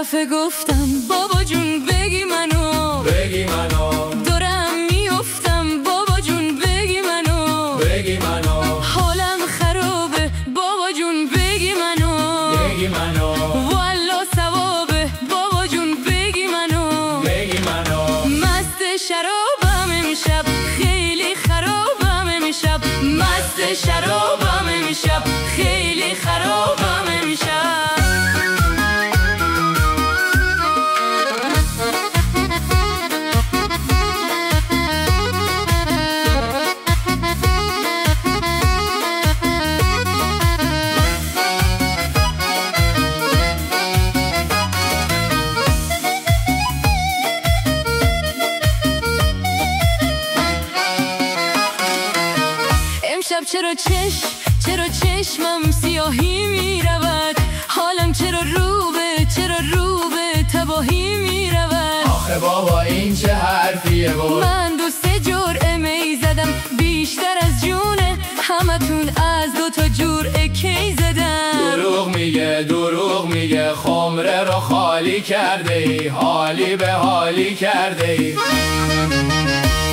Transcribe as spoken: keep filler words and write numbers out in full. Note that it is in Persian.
دفعه گفتم بابا جون بگی منو، بگی منو، دورم میافتم بابا جون بگی منو، بگی منو، حالم خرابه بابا جون بگی منو، بگی منو، والله ثوابه بابا جون بگی منو، بگی منو. مست شرابم امشب خیلی خرابم امشب، مست شرابم امشب خیلی خرابم امشب. امشب چرا چشم چرا چشمم سیاهی می رود، حالم چرا رو به چرا رو به تباهی می رود. آخه بابا این چه حرفیه بود؟ من دو سه جرعه می زدم بیشتر از جونه همتون، از دو تا جرعه کی زدم. دروغ میگه دروغ میگه، خمره رو خالی کرده ای، حالی به حالی کرده ای.